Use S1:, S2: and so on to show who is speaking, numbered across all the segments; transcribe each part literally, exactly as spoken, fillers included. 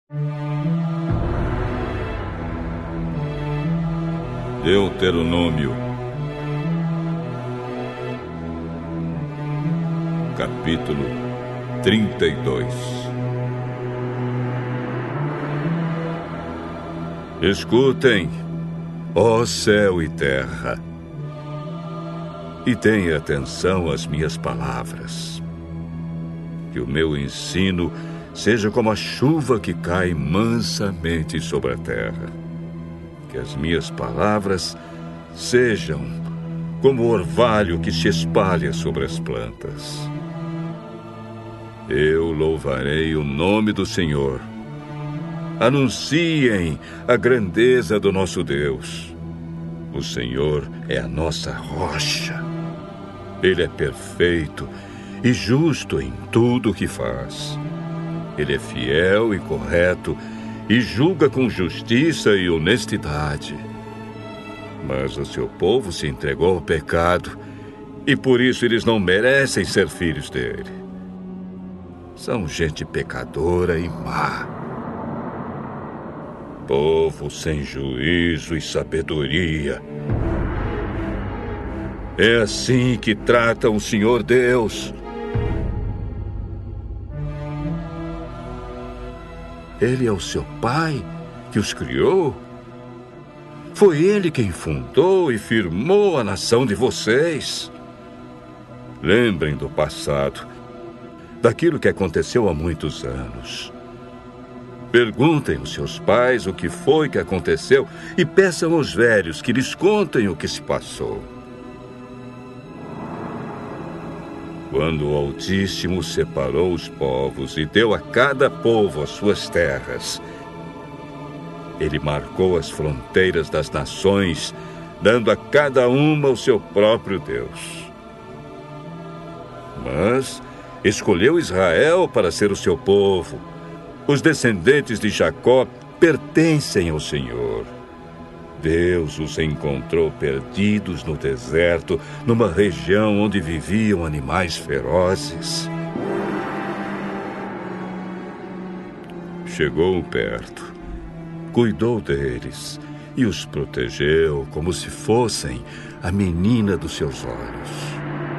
S1: Deuteronômio, capítulo trinta e dois. Escutem, ó céu e terra, e tenha atenção às minhas palavras. Que o meu ensino seja como a chuva que cai mansamente sobre a terra. Que as minhas palavras sejam como o orvalho que se espalha sobre as plantas. Eu louvarei o nome do Senhor. Anunciem a grandeza do nosso Deus. O Senhor é a nossa rocha. Ele é perfeito e justo em tudo o que faz. Ele é fiel e correto e julga com justiça e honestidade. Mas o seu povo se entregou ao pecado e por isso eles não merecem ser filhos dele. São gente pecadora e má. Povo sem juízo e sabedoria. É assim que tratam o Senhor Deus. Ele é o seu pai que os criou. Foi ele quem fundou e firmou a nação de vocês. Lembrem do passado, daquilo que aconteceu há muitos anos. Perguntem aos seus pais o que foi que aconteceu e peçam aos velhos que lhes contem o que se passou. Quando o Altíssimo separou os povos e deu a cada povo as suas terras, ele marcou as fronteiras das nações, dando a cada uma o seu próprio Deus. Mas escolheu Israel para ser o seu povo. Os descendentes de Jacó pertencem ao Senhor. Deus os encontrou perdidos no deserto, numa região onde viviam animais ferozes. Chegou perto, cuidou deles e os protegeu como se fossem a menina dos seus olhos.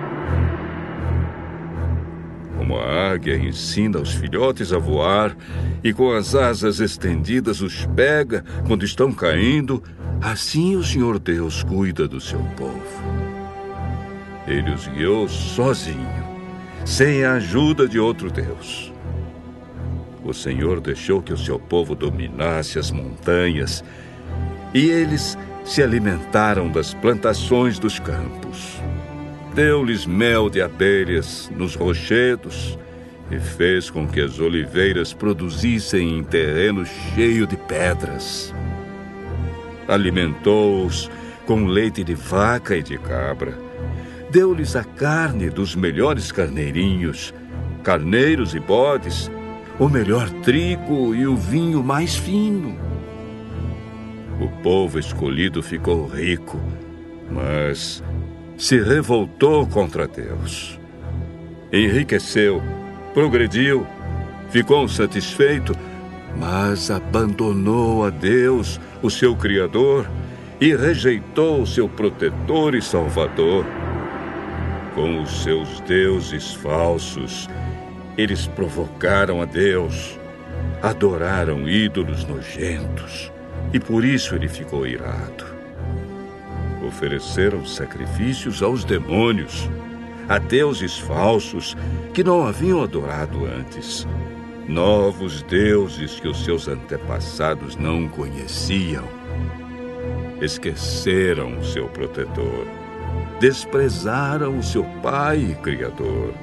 S1: Como a águia ensina os filhotes a voar e com as asas estendidas os pega quando estão caindo, assim o Senhor Deus cuida do seu povo. Ele os guiou sozinho, sem a ajuda de outro Deus. O Senhor deixou que o seu povo dominasse as montanhas e eles se alimentaram das plantações dos campos. Deu-lhes mel de abelhas nos rochedos e fez com que as oliveiras produzissem em terreno cheio de pedras. Alimentou-os com leite de vaca e de cabra. Deu-lhes a carne dos melhores carneirinhos, carneiros e bodes, o melhor trigo e o vinho mais fino. O povo escolhido ficou rico, mas se revoltou contra Deus. Enriqueceu, progrediu, ficou satisfeito, mas abandonou a Deus, o seu Criador, e rejeitou o seu protetor e salvador. Com os seus deuses falsos, eles provocaram a Deus, adoraram ídolos nojentos, e por isso ele ficou irado. Ofereceram sacrifícios aos demônios, a deuses falsos que não haviam adorado antes, novos deuses que os seus antepassados não conheciam. Esqueceram o seu protetor, desprezaram o seu pai e criador.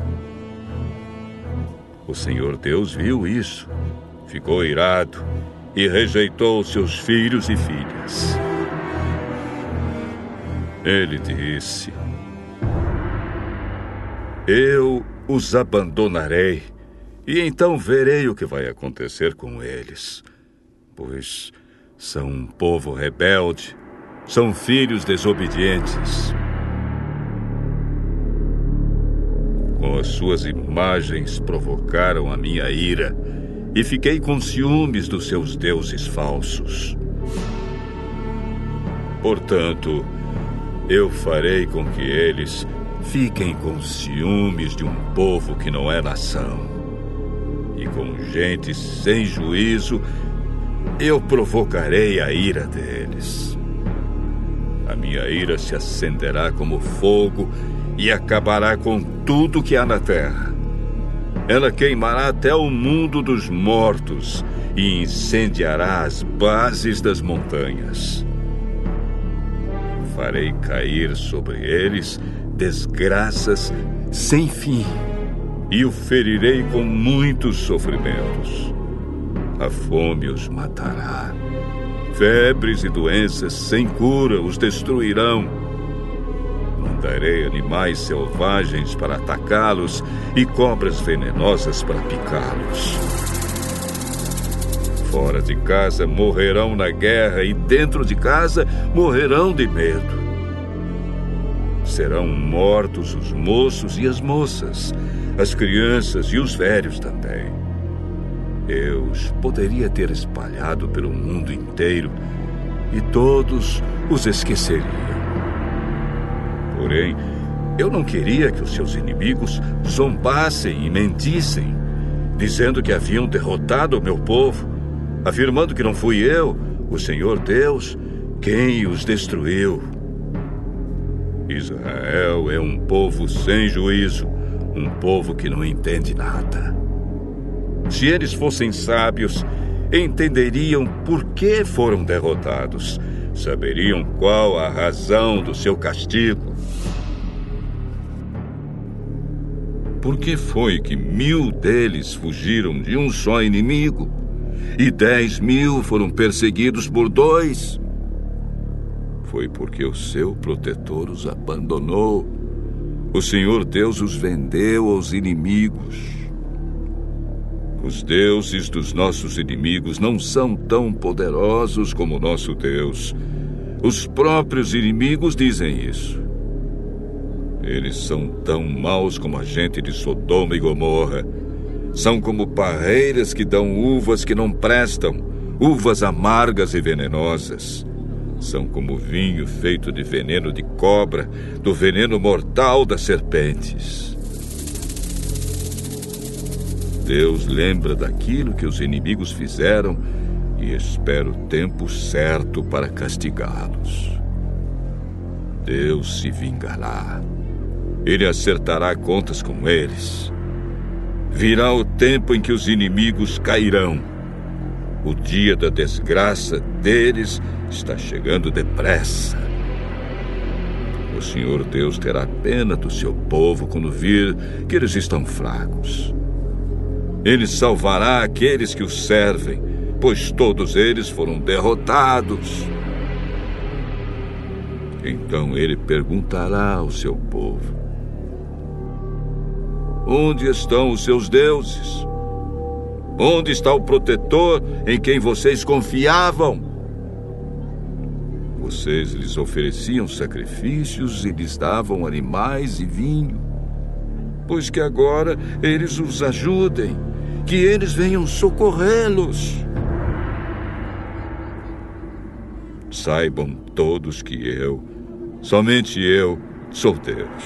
S1: O Senhor Deus viu isso, ficou irado e rejeitou seus filhos e filhas. Ele disse: eu os abandonarei, e então verei o que vai acontecer com eles, pois são um povo rebelde, são filhos desobedientes. Com as suas imagens provocaram a minha ira, e fiquei com ciúmes dos seus deuses falsos. Portanto, eu farei com que eles fiquem com ciúmes de um povo que não é nação. E com gente sem juízo, eu provocarei a ira deles. A minha ira se acenderá como fogo e acabará com tudo que há na terra. Ela queimará até o mundo dos mortos e incendiará as bases das montanhas. Farei cair sobre eles desgraças sem fim e o ferirei com muitos sofrimentos. A fome os matará. Febres e doenças sem cura os destruirão. Mandarei animais selvagens para atacá-los e cobras venenosas para picá-los. Fora de casa morrerão na guerra e dentro de casa morrerão de medo. Serão mortos os moços e as moças, as crianças e os velhos também. Eu os poderia ter espalhado pelo mundo inteiro e todos os esqueceriam. Porém, eu não queria que os seus inimigos zombassem e mentissem, dizendo que haviam derrotado o meu povo, afirmando que não fui eu, o Senhor Deus, quem os destruiu. Israel é um povo sem juízo, um povo que não entende nada. Se eles fossem sábios, entenderiam por que foram derrotados, saberiam qual a razão do seu castigo. Por que foi que mil deles fugiram de um só inimigo e dez mil foram perseguidos por dois? Foi porque o seu protetor os abandonou. O Senhor Deus os vendeu aos inimigos. Os deuses dos nossos inimigos não são tão poderosos como o nosso Deus. Os próprios inimigos dizem isso. Eles são tão maus como a gente de Sodoma e Gomorra. São como parreiras que dão uvas que não prestam, uvas amargas e venenosas. São como vinho feito de veneno de cobra, do veneno mortal das serpentes. Deus lembra daquilo que os inimigos fizeram e espera o tempo certo para castigá-los. Deus se vingará. Ele acertará contas com eles. Virá o tempo em que os inimigos cairão. O dia da desgraça deles está chegando depressa. O Senhor Deus terá pena do seu povo quando vir que eles estão fracos. Ele salvará aqueles que o servem, pois todos eles foram derrotados. Então ele perguntará ao seu povo: onde estão os seus deuses? Onde está o protetor em quem vocês confiavam? Vocês lhes ofereciam sacrifícios e lhes davam animais e vinho. Pois que agora eles os ajudem, que eles venham socorrê-los. Saibam todos que eu, somente eu, sou Deus.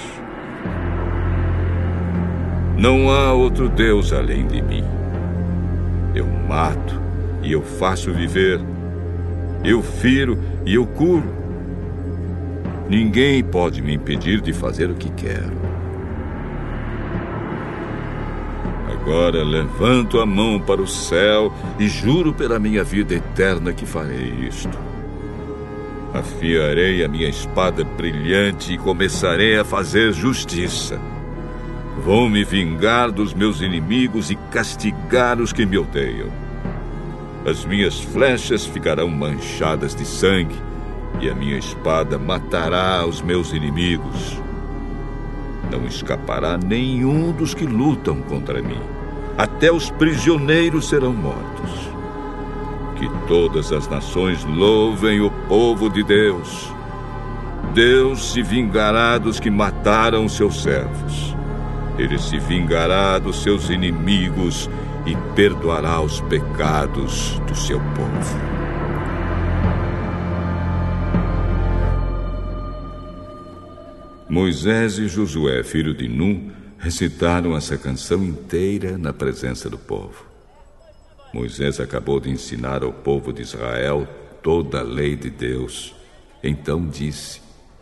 S1: Não há outro Deus além de mim. Eu mato e eu faço viver. Eu firo e eu curo. Ninguém pode me impedir de fazer o que quero. Agora levanto a mão para o céu e juro pela minha vida eterna que farei isto. Afiarei a minha espada brilhante e começarei a fazer justiça. Vou me vingar dos meus inimigos e castigar os que me odeiam. As minhas flechas ficarão manchadas de sangue e a minha espada matará os meus inimigos. Não escapará nenhum dos que lutam contra mim. Até os prisioneiros serão mortos. Que todas as nações louvem o povo de Deus. Deus se vingará dos que mataram seus servos. Ele se vingará dos seus inimigos e perdoará os pecados do seu povo. Moisés e Josué, filho de Nun, recitaram essa canção inteira na presença do povo. Moisés acabou de ensinar ao povo de Israel toda a lei de Deus. Então disse: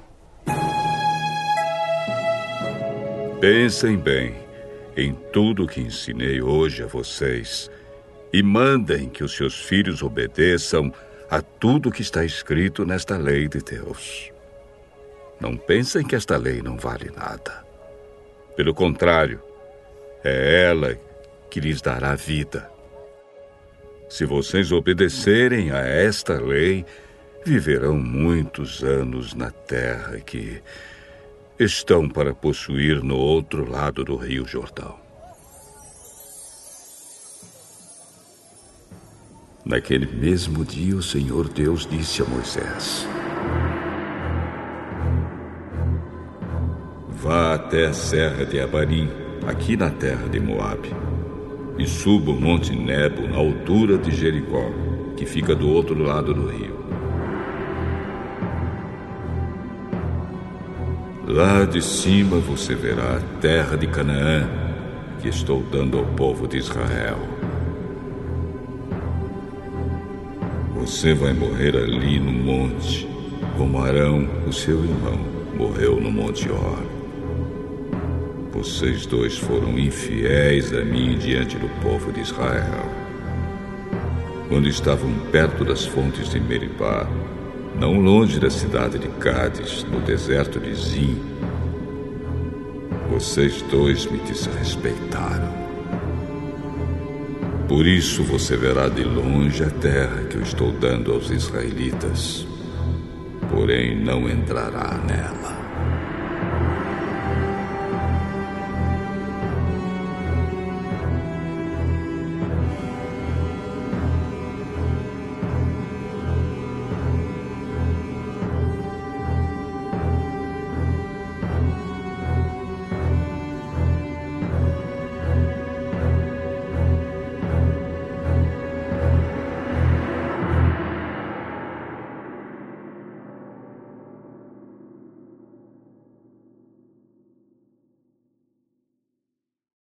S1: Pensem bem em tudo que ensinei hoje a vocês e mandem que os seus filhos obedeçam a tudo que está escrito nesta lei de Deus. Não pensem que esta lei não vale nada. Pelo contrário, é ela que lhes dará vida. Se vocês obedecerem a esta lei, viverão muitos anos na terra que estão para possuir no outro lado do Rio Jordão. Naquele mesmo dia, o Senhor Deus disse a Moisés: Vá até a serra de Abarim, aqui na terra de Moabe, e suba o monte Nebo na altura de Jericó, que fica do outro lado do rio. Lá de cima você verá a terra de Canaã, que estou dando ao povo de Israel. Você vai morrer ali no monte, como Arão, o seu irmão, morreu no monte Hor. Vocês dois foram infiéis a mim diante do povo de Israel. Quando estavam perto das fontes de Meribá, não longe da cidade de Cádiz, no deserto de Zim, vocês dois me desrespeitaram. Por isso você verá de longe a terra que eu estou dando aos israelitas, porém não entrará nela.